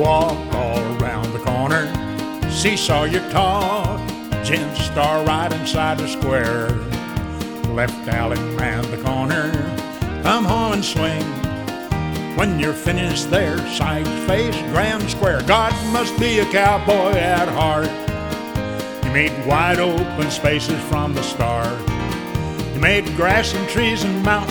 walk all around the corner. See-saw your talk, gin star right inside the square. Left alley round the corner, come home and swing. When you're finished there, side face, grand square. God must be a cowboy at heart. You made wide open spaces from the start. You made grass and trees and mountains